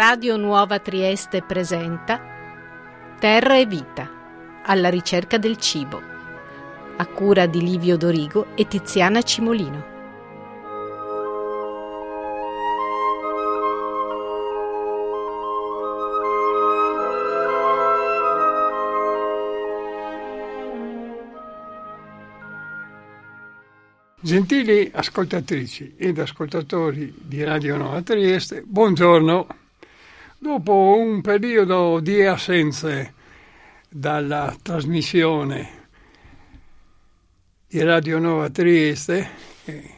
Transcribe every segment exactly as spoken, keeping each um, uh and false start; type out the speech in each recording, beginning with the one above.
Radio Nuova Trieste presenta Terra e Vita, alla ricerca del cibo, a cura di Livio Dorigo e Tiziana Cimolino. Gentili ascoltatrici ed ascoltatori di Radio Nuova Trieste, buongiorno. Dopo un periodo di assenze dalla trasmissione di Radio Nuova Trieste, che,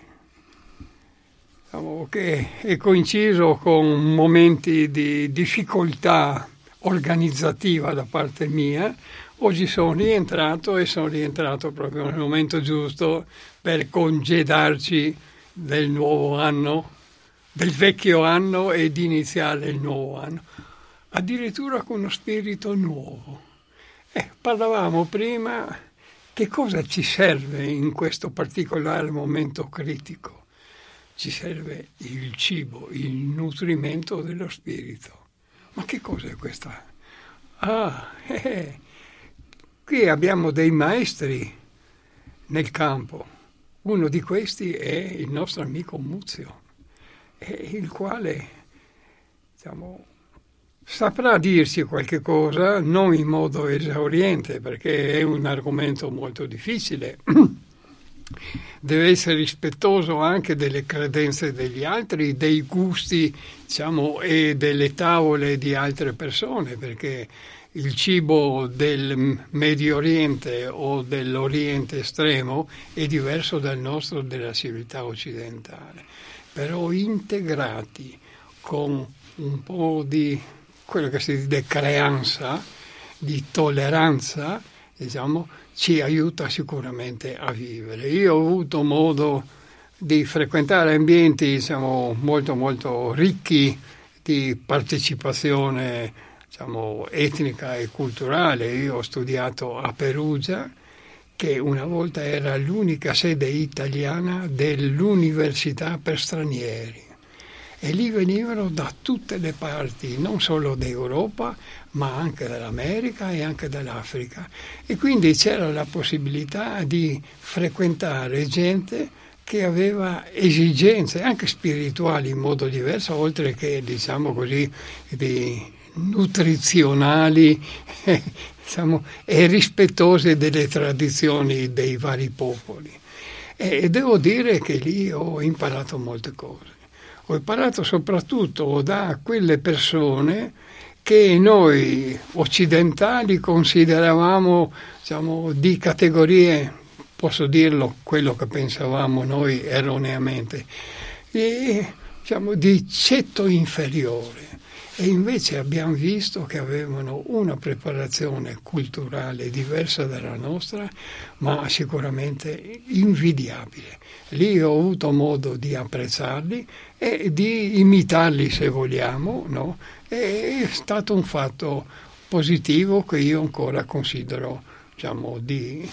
diciamo, che è coinciso con momenti di difficoltà organizzativa da parte mia, oggi sono rientrato e sono rientrato proprio nel momento giusto per congedarci del nuovo anno, del vecchio anno ed iniziare il nuovo anno, addirittura con uno spirito nuovo. Eh, parlavamo prima che cosa ci serve in questo particolare momento critico. Ci serve il cibo, il nutrimento dello spirito. Ma che cosa è questa? Ah, eh, qui abbiamo dei maestri nel campo. Uno di questi è il nostro amico Muzio, il quale, diciamo, saprà dirci qualche cosa, non in modo esauriente, perché è un argomento molto difficile. Deve essere rispettoso anche delle credenze degli altri, dei gusti, diciamo, e delle tavole di altre persone, perché il cibo del Medio Oriente o dell'Oriente estremo è diverso dal nostro, della civiltà occidentale, però integrati con un po' di quello che si dice creanza, di tolleranza, diciamo, ci aiuta sicuramente a vivere. Io ho avuto modo di frequentare ambienti, diciamo, molto molto ricchi di partecipazione, diciamo, etnica e culturale. Io ho studiato a Perugia, che una volta era l'unica sede italiana dell'università per stranieri, e lì venivano da tutte le parti, non solo d'Europa, ma anche dall'America e anche dall'Africa, e quindi c'era la possibilità di frequentare gente che aveva esigenze anche spirituali in modo diverso, oltre che, diciamo così, di nutrizionali, eh, diciamo, e rispettose delle tradizioni dei vari popoli. E devo dire che lì ho imparato molte cose. Ho imparato soprattutto da quelle persone che noi occidentali consideravamo, diciamo, di categorie, posso dirlo, quello che pensavamo noi erroneamente, e, diciamo, di ceto inferiore. E invece abbiamo visto che avevano una preparazione culturale diversa dalla nostra, ma sicuramente invidiabile. Lì ho avuto modo di apprezzarli e di imitarli, se vogliamo, no? È stato un fatto positivo che io ancora considero, diciamo, di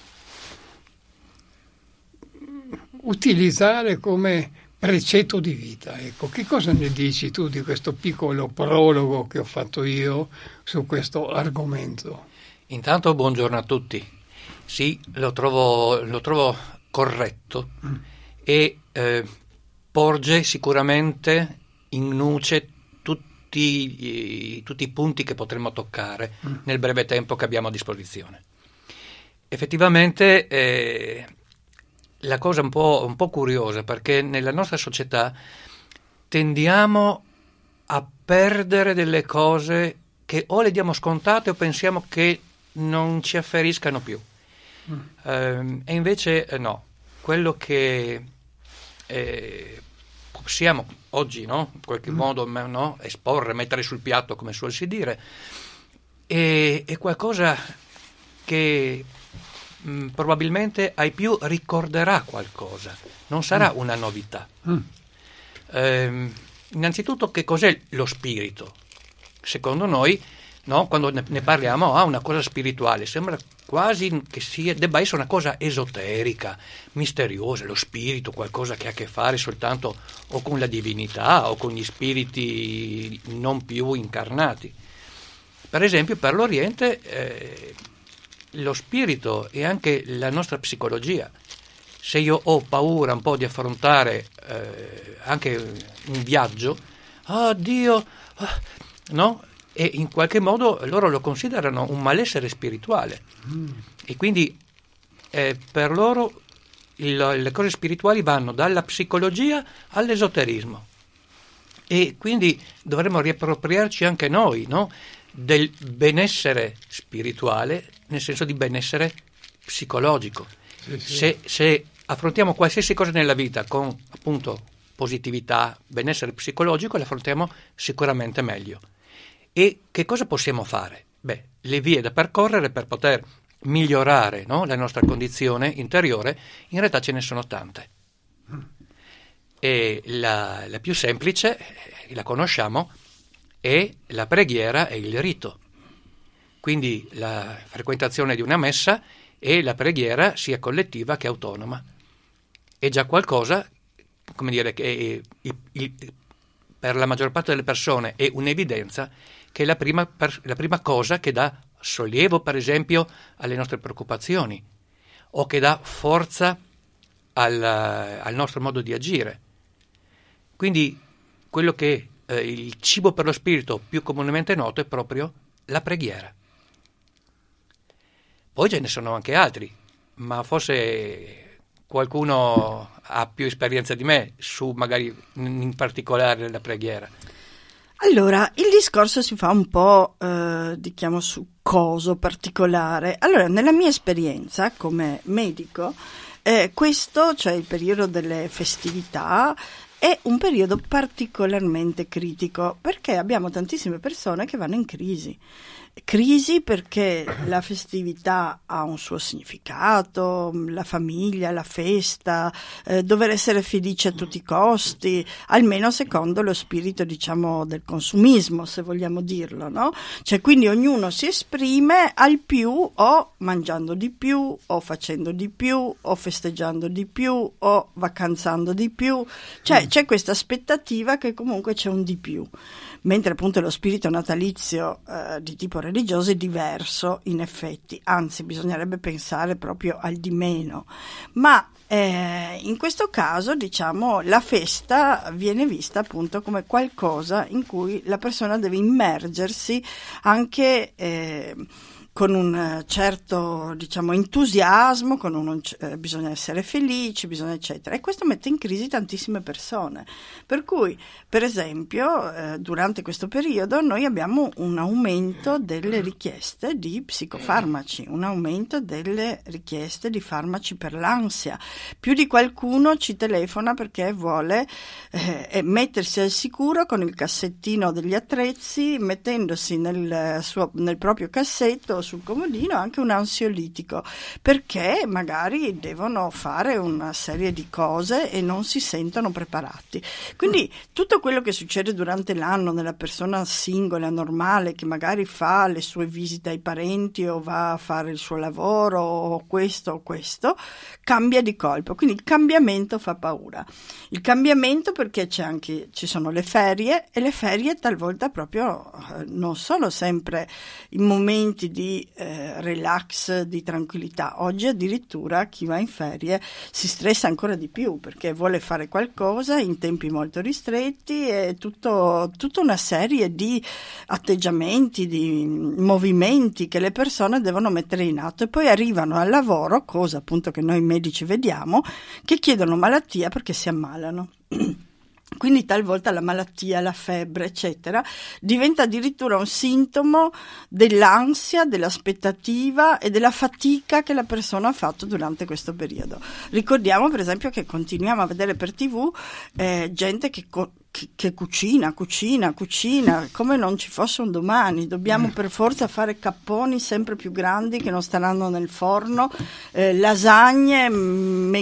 utilizzare come precetto di vita. Ecco, che cosa ne dici tu di questo piccolo prologo che ho fatto io su questo argomento? Intanto buongiorno a tutti. Sì, lo trovo, lo trovo corretto mm. e eh, porge sicuramente in luce tutti, tutti i punti che potremmo toccare mm. nel breve tempo che abbiamo a disposizione. Effettivamente eh, la cosa un po', un po' curiosa, perché nella nostra società tendiamo a perdere delle cose che o le diamo scontate o pensiamo che non ci afferiscano più. Mm. Eh, e invece eh, no, quello che eh, possiamo oggi, no, in qualche mm. modo, no, esporre, mettere sul piatto, come suol si dire, è, è qualcosa che mh, probabilmente ai più ricorderà qualcosa, non sarà mm. una novità. Mm. Eh, innanzitutto, che cos'è lo spirito? Secondo noi, no, quando ne, ne parliamo, ah, una cosa spirituale, sembra quasi che sia, debba essere una cosa esoterica, misteriosa, lo spirito, qualcosa che ha a che fare soltanto o con la divinità o con gli spiriti non più incarnati. Per esempio, per l'Oriente eh, lo spirito e anche la nostra psicologia. Se io ho paura un po' di affrontare eh, anche un viaggio, oh Dio, oh, no? E in qualche modo loro lo considerano un malessere spirituale. Mm. E quindi eh, per loro il, le cose spirituali vanno dalla psicologia all'esoterismo. E quindi dovremmo riappropriarci anche noi, no? Del benessere spirituale, nel senso di benessere psicologico. Sì, sì. Se, se affrontiamo qualsiasi cosa nella vita con appunto positività, benessere psicologico, l'affrontiamo sicuramente meglio. E che cosa possiamo fare? Beh, le vie da percorrere per poter migliorare, no, la nostra condizione interiore, in realtà ce ne sono tante. E la, la più semplice, la conosciamo, è la preghiera e il rito. Quindi la frequentazione di una messa e la preghiera sia collettiva che autonoma. È già qualcosa, come dire, che è, il, il, per la maggior parte delle persone è un'evidenza che è la prima, per, la prima cosa che dà sollievo, per esempio, alle nostre preoccupazioni o che dà forza al, al nostro modo di agire. Quindi quello che eh, il cibo per lo spirito più comunemente noto è proprio la preghiera. Poi ce ne sono anche altri, ma forse qualcuno ha più esperienza di me su magari in particolare la preghiera. Allora, il discorso si fa un po', eh, diciamo, su coso particolare. Allora, nella mia esperienza come medico, eh, questo, cioè il periodo delle festività, è un periodo particolarmente critico perché abbiamo tantissime persone che vanno in crisi. Crisi perché la festività ha un suo significato, la famiglia, la festa, eh, dover essere felici a tutti i costi, almeno secondo lo spirito, diciamo, del consumismo, se vogliamo dirlo, no? Cioè, quindi ognuno si esprime al più o mangiando di più, o facendo di più, o festeggiando di più, o vacanzando di più. Cioè, mm. c'è questa aspettativa che comunque c'è un di più. Mentre appunto lo spirito natalizio eh, di tipo religioso è diverso in effetti, anzi bisognerebbe pensare proprio al di meno, ma eh, in questo caso diciamo la festa viene vista appunto come qualcosa in cui la persona deve immergersi anche eh, con un certo, diciamo, entusiasmo, con un, eh, bisogna essere felici, bisogna eccetera, e questo mette in crisi tantissime persone, per cui per esempio eh, durante questo periodo noi abbiamo un aumento delle richieste di psicofarmaci, un aumento delle richieste di farmaci per l'ansia, più di qualcuno ci telefona perché vuole eh, mettersi al sicuro con il cassettino degli attrezzi, mettendosi nel, suo, nel proprio cassetto sul comodino anche un ansiolitico, perché magari devono fare una serie di cose e non si sentono preparati. Quindi tutto quello che succede durante l'anno nella persona singola, normale, che magari fa le sue visite ai parenti o va a fare il suo lavoro o questo o questo, cambia di colpo. Quindi il cambiamento fa paura. Il cambiamento perché c'è anche, ci sono le ferie, e le ferie talvolta proprio eh, non sono sempre i momenti di Eh, relax, di tranquillità. Oggi addirittura chi va in ferie si stressa ancora di più perché vuole fare qualcosa in tempi molto ristretti e tutto, tutta una serie di atteggiamenti, di movimenti che le persone devono mettere in atto, e poi arrivano al lavoro, cosa appunto che noi medici vediamo, che chiedono malattia perché si ammalano. Quindi talvolta la malattia, la febbre, eccetera, diventa addirittura un sintomo dell'ansia, dell'aspettativa e della fatica che la persona ha fatto durante questo periodo. Ricordiamo per esempio che continuiamo a vedere per tivù eh, gente che, co- che, che cucina, cucina, cucina, come non ci fosse un domani. Dobbiamo per forza fare capponi sempre più grandi che non staranno nel forno, eh, lasagne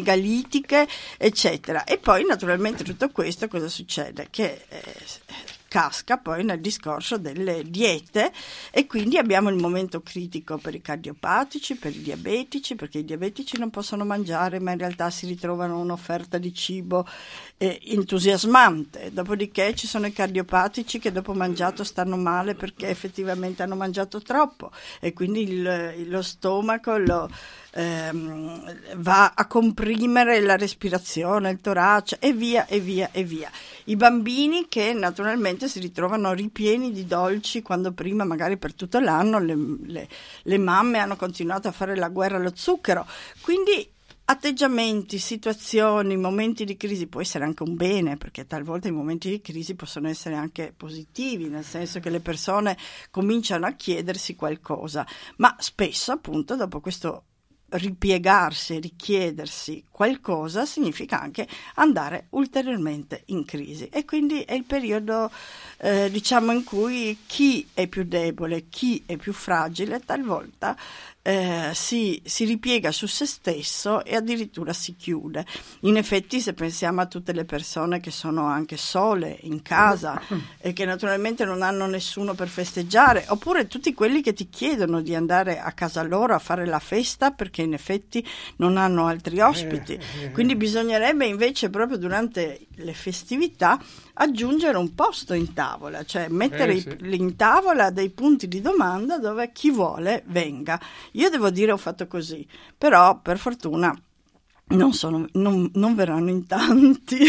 megalitiche, eccetera. E poi naturalmente tutto questo cosa succede? Che eh, casca poi nel discorso delle diete, e quindi abbiamo il momento critico per i cardiopatici, per i diabetici, perché i diabetici non possono mangiare ma in realtà si ritrovano un'offerta di cibo eh, entusiasmante. Dopodiché ci sono i cardiopatici che dopo mangiato stanno male perché effettivamente hanno mangiato troppo e quindi il, lo stomaco lo, ehm, va a comprimere la respirazione, il torace e via e via e via. I bambini che naturalmente si ritrovano ripieni di dolci quando prima magari per tutto l'anno le, le, le mamme hanno continuato a fare la guerra allo zucchero, quindi atteggiamenti, situazioni, momenti di crisi può essere anche un bene, perché talvolta i momenti di crisi possono essere anche positivi, nel senso che le persone cominciano a chiedersi qualcosa, ma spesso appunto dopo questo ripiegarsi e richiedersi qualcosa significa anche andare ulteriormente in crisi, e quindi è il periodo eh, diciamo in cui chi è più debole, chi è più fragile talvolta Eh, si, si ripiega su se stesso e addirittura si chiude. In effetti, se pensiamo a tutte le persone che sono anche sole in casa e che naturalmente non hanno nessuno per festeggiare, oppure tutti quelli che ti chiedono di andare a casa loro a fare la festa perché in effetti non hanno altri ospiti, quindi bisognerebbe invece proprio durante le festività aggiungere un posto in tavola, cioè mettere eh, sì. in tavola dei punti di domanda dove chi vuole venga. Io devo dire ho fatto così, però per fortuna non, sono, non, non verranno in tanti.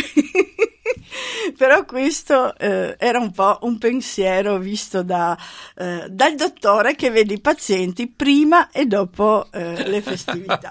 Però questo eh, era un po' un pensiero visto da, eh, dal dottore che vede i pazienti prima e dopo eh, le festività.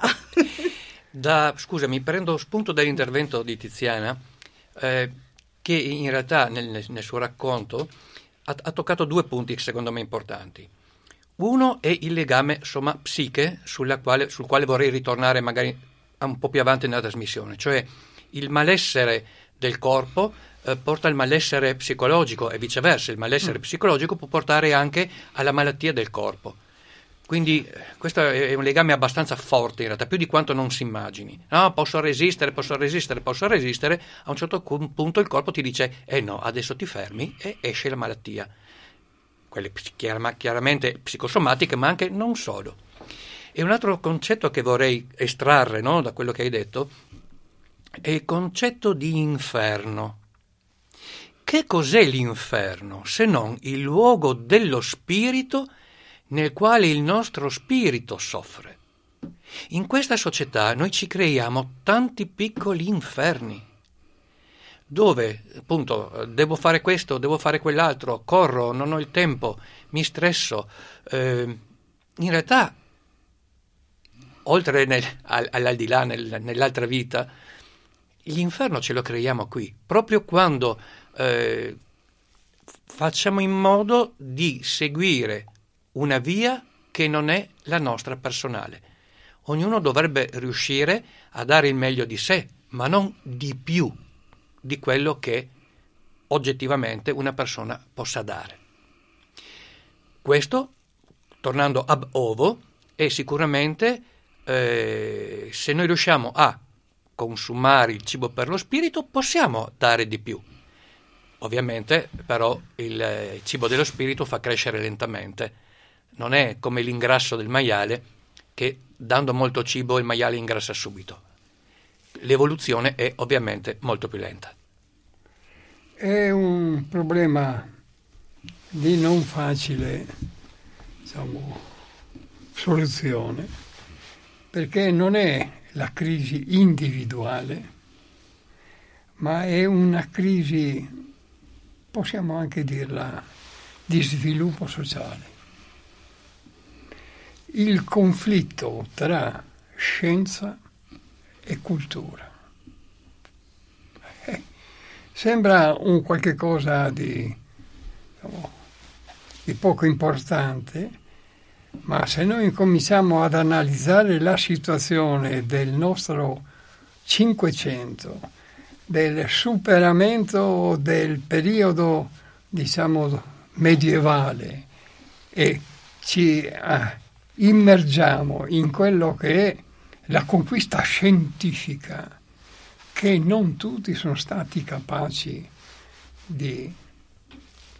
Da, scusami, prendo spunto dall'intervento di Tiziana, eh, che in realtà nel, nel suo racconto ha, ha toccato due punti secondo me importanti. Uno è il legame soma-psiche sulla quale, sul quale vorrei ritornare magari un po' più avanti nella trasmissione, cioè il malessere del corpo eh, porta al malessere psicologico e viceversa, il malessere mm. psicologico può portare anche alla malattia del corpo. Quindi questo è un legame abbastanza forte in realtà, più di quanto non si immagini. No, posso resistere, posso resistere, posso resistere, a un certo punto il corpo ti dice eh no, adesso ti fermi e esce la malattia. Quelle chiaramente psicosomatiche, ma anche non solo. E un altro concetto che vorrei estrarre, no, da quello che hai detto è il concetto di inferno. Che cos'è l'inferno se non il luogo dello spirito nel quale il nostro spirito soffre? In questa società noi ci creiamo tanti piccoli inferni, dove appunto devo fare questo, devo fare quell'altro, corro, non ho il tempo, mi stresso. Eh, in realtà, oltre nel, all'aldilà, nel, nell'altra vita, l'inferno ce lo creiamo qui, proprio quando eh, facciamo in modo di seguire una via che non è la nostra personale. Ognuno dovrebbe riuscire a dare il meglio di sé, ma non di più di quello che oggettivamente una persona possa dare. Questo, tornando ab ovo, è sicuramente eh, se noi riusciamo a consumare il cibo per lo spirito, possiamo dare di più. Ovviamente, però, il cibo dello spirito fa crescere lentamente. Non è come l'ingrasso del maiale, che dando molto cibo il maiale ingrassa subito. L'evoluzione è ovviamente molto più lenta. È un problema di non facile, diciamo, soluzione, perché non è la crisi individuale, ma è una crisi, possiamo anche dirla, di sviluppo sociale. Il conflitto tra scienza e cultura. Eh, sembra un qualche cosa di, diciamo, di poco importante, ma se noi cominciamo ad analizzare la situazione del nostro Cinquecento, del superamento del periodo, diciamo, medievale, e ci eh, immergiamo in quello che è la conquista scientifica, che non tutti sono stati capaci di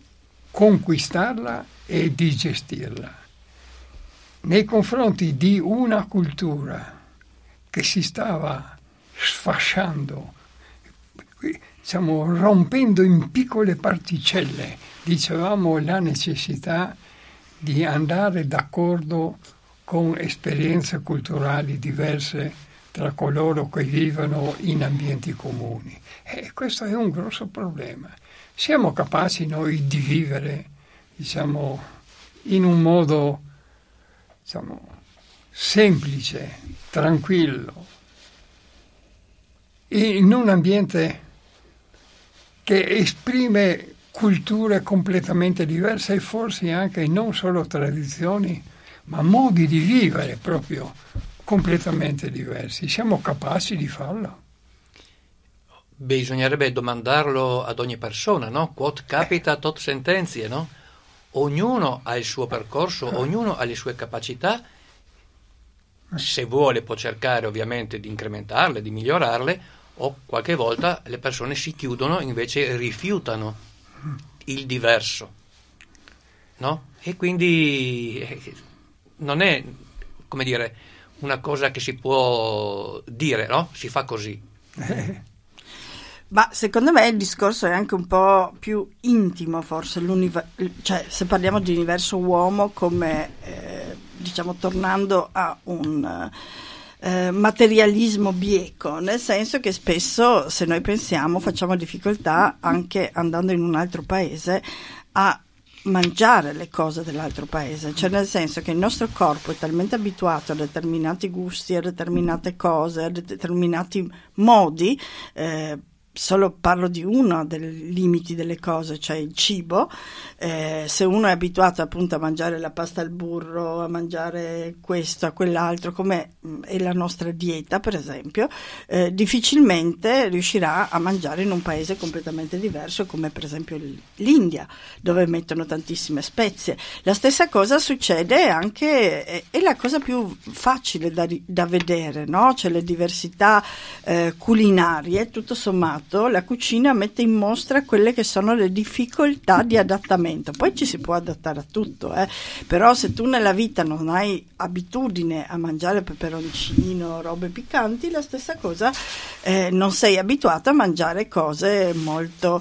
conquistarla e di gestirla. Nei confronti di una cultura che si stava sfasciando, diciamo, rompendo in piccole particelle, dicevamo la necessità di andare d'accordo con esperienze culturali diverse tra coloro che vivono in ambienti comuni. E questo è un grosso problema. Siamo capaci noi di vivere, diciamo, in un modo, diciamo, semplice, tranquillo, in un ambiente che esprime culture completamente diverse e forse anche non solo tradizioni, ma modi di vivere proprio completamente diversi. Siamo capaci di farlo? Bisognerebbe domandarlo ad ogni persona, no? Quod capita tot sententie, no? Ognuno ha il suo percorso, ognuno ha le sue capacità. Se vuole può cercare ovviamente di incrementarle, di migliorarle, o qualche volta le persone si chiudono, invece rifiutano il diverso, no? E quindi eh, non è, come dire, una cosa che si può dire, no? Si fa così. Ma secondo me il discorso è anche un po' più intimo, forse, cioè se parliamo di universo uomo come, eh, diciamo, tornando a un eh, materialismo bieco, nel senso che spesso, se noi pensiamo, facciamo difficoltà anche andando in un altro paese a mangiare le cose dell'altro paese, cioè nel senso che il nostro corpo è talmente abituato a determinati gusti, a determinate cose, a determinati modi, eh, solo parlo di uno dei limiti delle cose, cioè il cibo. Eh, se uno è abituato appunto a mangiare la pasta al burro, a mangiare questo, a quell'altro, come è la nostra dieta per esempio, eh, difficilmente riuscirà a mangiare in un paese completamente diverso come per esempio l'India, dove mettono tantissime spezie. La stessa cosa succede anche, è, è la cosa più facile da, da vedere, no? Cioè le diversità eh, culinarie, tutto sommato la cucina mette in mostra quelle che sono le difficoltà di adattamento. Poi ci si può adattare a tutto, eh? Però se tu nella vita non hai abitudine a mangiare peperoncino, robe piccanti, la stessa cosa, eh, non sei abituato a mangiare cose molto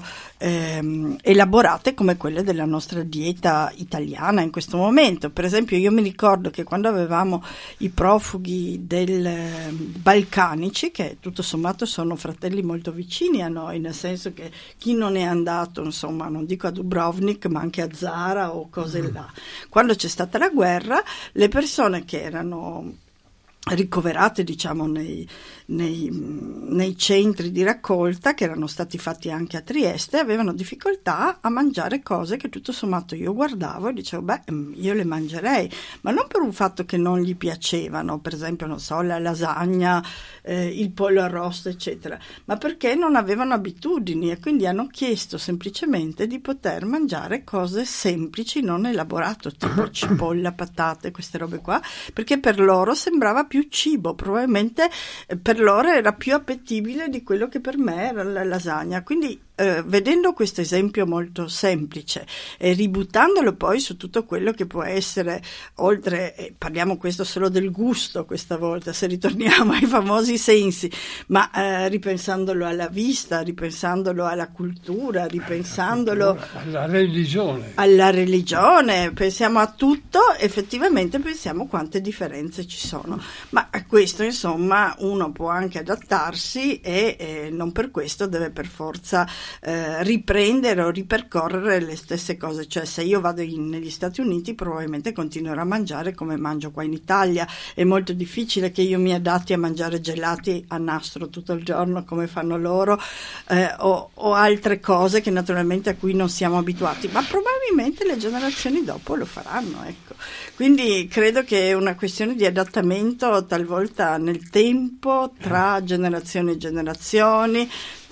ehm, elaborate come quelle della nostra dieta italiana in questo momento. Per esempio io mi ricordo che quando avevamo i profughi del eh, balcanici, che tutto sommato sono fratelli molto vicini a noi, nel senso che chi non è andato, insomma, non dico a Dubrovnik, ma anche a Zara o cose mm. là, quando c'è stata la guerra, le persone che erano ricoverate, diciamo, nei, nei, nei centri di raccolta che erano stati fatti anche a Trieste, avevano difficoltà a mangiare cose che tutto sommato io guardavo e dicevo beh, io le mangerei, ma non per un fatto che non gli piacevano, per esempio non so, la lasagna, eh, il pollo arrosto eccetera, ma perché non avevano abitudini e quindi hanno chiesto semplicemente di poter mangiare cose semplici, non elaborate, tipo cipolla, patate, queste robe qua, perché per loro sembrava più cibo, probabilmente per loro era più appetibile di quello che per me era la lasagna. Quindi eh, vedendo questo esempio molto semplice e ributtandolo poi su tutto quello che può essere, oltre, eh, parliamo questo solo del gusto questa volta, se ritorniamo ai famosi sensi, ma eh, ripensandolo alla vista, ripensandolo alla cultura, ripensandolo alla religione, alla religione, pensiamo a tutto, effettivamente pensiamo quante differenze ci sono. Ma a questo, insomma, uno può anche adattarsi e eh, non per questo deve per forza eh, riprendere o ripercorrere le stesse cose. Cioè, se io vado in, negli Stati Uniti, probabilmente continuerò a mangiare come mangio qua in Italia. È molto difficile che io mi adatti a mangiare gelati a nastro tutto il giorno come fanno loro, eh, o, o altre cose che naturalmente a cui non siamo abituati, ma probabilmente le generazioni dopo lo faranno, ecco. Quindi credo che è una questione di adattamento talvolta nel tempo, tra generazioni e generazioni,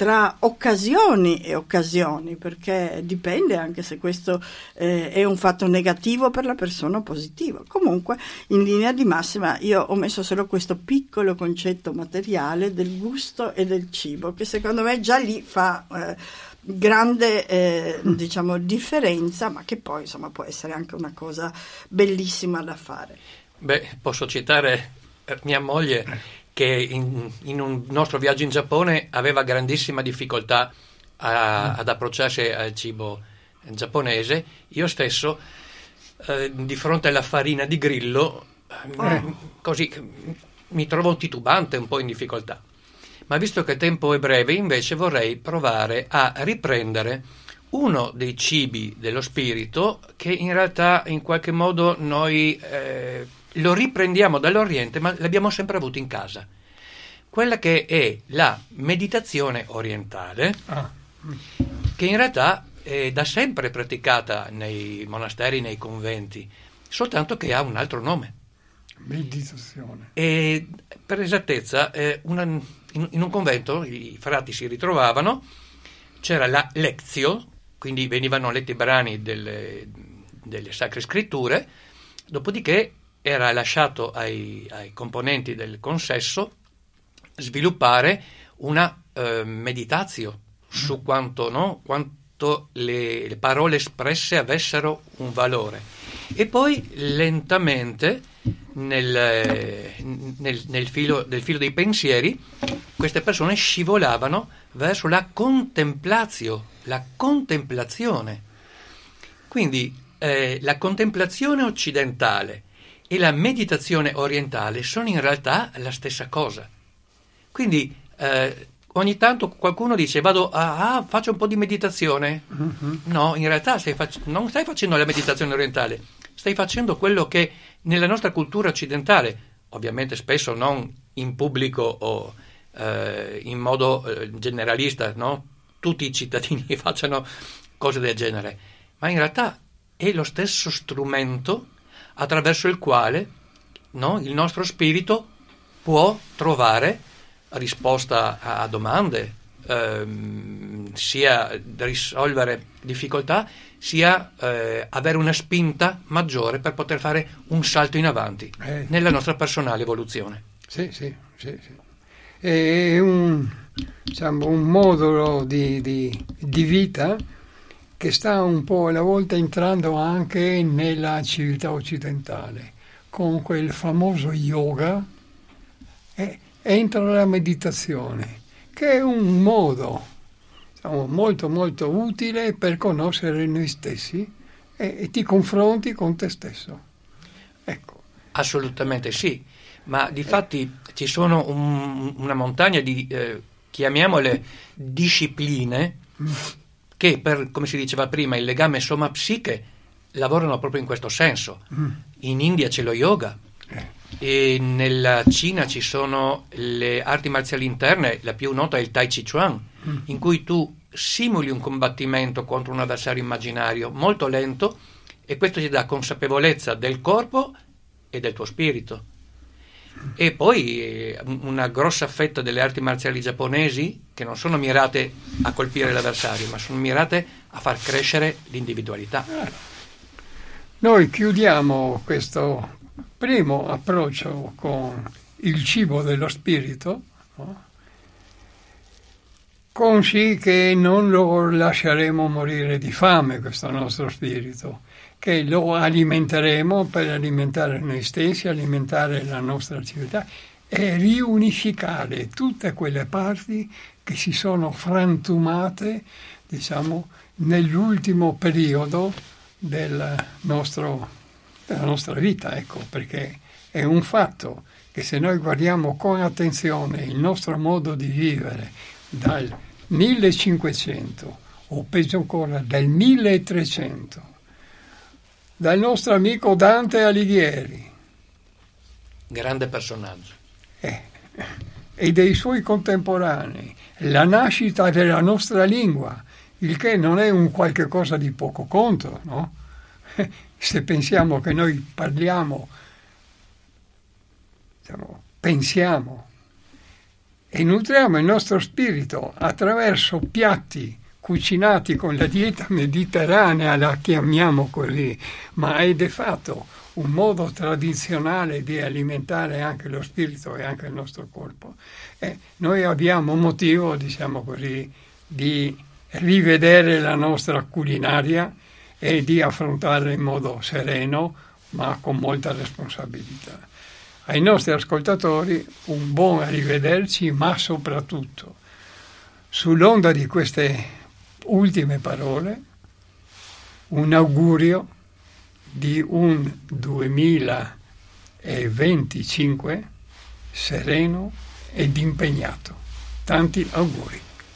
tra occasioni e occasioni, perché dipende anche se questo eh, è un fatto negativo per la persona o positivo. Comunque, in linea di massima, io ho messo solo questo piccolo concetto materiale del gusto e del cibo, che secondo me già lì fa eh, grande eh, diciamo differenza, ma che poi insomma può essere anche una cosa bellissima da fare. Beh, posso citare mia moglie, che in, in un nostro viaggio in Giappone aveva grandissima difficoltà a, ad approcciarsi al cibo giapponese. Io stesso eh, di fronte alla farina di grillo eh, così mi trovo titubante, un po' in difficoltà, ma visto che il tempo è breve invece vorrei provare a riprendere uno dei cibi dello spirito che in realtà in qualche modo noi eh, lo riprendiamo dall'Oriente, ma l'abbiamo sempre avuto in casa. Quella che è la meditazione orientale, ah. che in realtà è da sempre praticata nei monasteri, nei conventi, soltanto che ha un altro nome. Meditazione. E per esattezza, eh, una, in, in un convento i frati si ritrovavano, c'era la lezio, quindi venivano letti brani delle, delle sacre scritture, dopodiché era lasciato ai, ai componenti del consesso sviluppare una eh, meditazio su quanto, no, quanto le, le parole espresse avessero un valore. E poi lentamente nel, nel, nel filo, del filo dei pensieri queste persone scivolavano verso la contemplatio, la contemplazione. Quindi eh, la contemplazione occidentale e la meditazione orientale sono in realtà la stessa cosa. Quindi eh, ogni tanto qualcuno dice vado a ah, faccio un po' di meditazione. Mm-hmm. No, in realtà stai fac- non stai facendo la meditazione orientale, stai facendo quello che nella nostra cultura occidentale, ovviamente spesso non in pubblico o eh, in modo eh, generalista, no? Tutti i cittadini facciano cose del genere, ma in realtà è lo stesso strumento attraverso il quale, no, il nostro spirito può trovare risposta a domande, ehm, sia risolvere difficoltà, sia eh, avere una spinta maggiore per poter fare un salto in avanti eh. nella nostra personale evoluzione. Sì, sì, sì, sì. È un, diciamo, un modulo di, di, di vita che sta un po' alla volta entrando anche nella civiltà occidentale, con quel famoso yoga, e entra la meditazione, che è un modo, diciamo, molto molto utile per conoscere noi stessi e, e ti confronti con te stesso. Ecco. Assolutamente sì, ma difatti eh. ci sono un, una montagna di, eh, chiamiamole discipline, mm. che per, come si diceva prima, il legame soma-psiche lavorano proprio in questo senso. Mm. In India c'è lo yoga, eh. e nella Cina ci sono le arti marziali interne, la più nota è il Tai Chi Chuan, mm. in cui tu simuli un combattimento contro un avversario immaginario molto lento, e questo ti dà consapevolezza del corpo e del tuo spirito. E poi eh, una grossa fetta delle arti marziali giapponesi che non sono mirate a colpire l'avversario, ma sono mirate a far crescere l'individualità. Noi chiudiamo questo primo approccio con il cibo dello spirito, no? Consci che non lo lasceremo morire di fame, questo nostro spirito, che lo alimenteremo per alimentare noi stessi, alimentare la nostra attività e riunificare tutte quelle parti che si sono frantumate, diciamo, nell'ultimo periodo del nostro, della nostra vita, ecco, perché è un fatto che se noi guardiamo con attenzione il nostro modo di vivere dal millecinquecento o peggio ancora dal milletrecento, dal nostro amico Dante Alighieri, grande personaggio, eh, e dei suoi contemporanei, la nascita della nostra lingua, il che non è un qualche cosa di poco conto, no? Se pensiamo che noi parliamo, diciamo, pensiamo e nutriamo il nostro spirito attraverso piatti cucinati con la dieta mediterranea, la chiamiamo così, ma è di fatto un modo tradizionale di alimentare anche lo spirito e anche il nostro corpo. E noi abbiamo motivo, diciamo così, di rivedere la nostra culinaria e di affrontarla in modo sereno, ma con molta responsabilità. Ai nostri ascoltatori un buon arrivederci, ma soprattutto sull'onda di queste ultime parole un augurio di un duemilaventicinque sereno ed impegnato. Tanti auguri.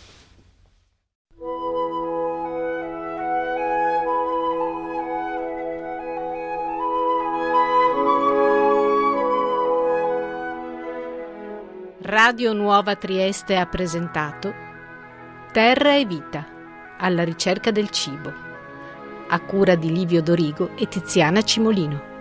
Radio Nuova Trieste ha presentato Terra e Vita, alla ricerca del cibo, a cura di Livio Dorigo e Tiziana Cimolino.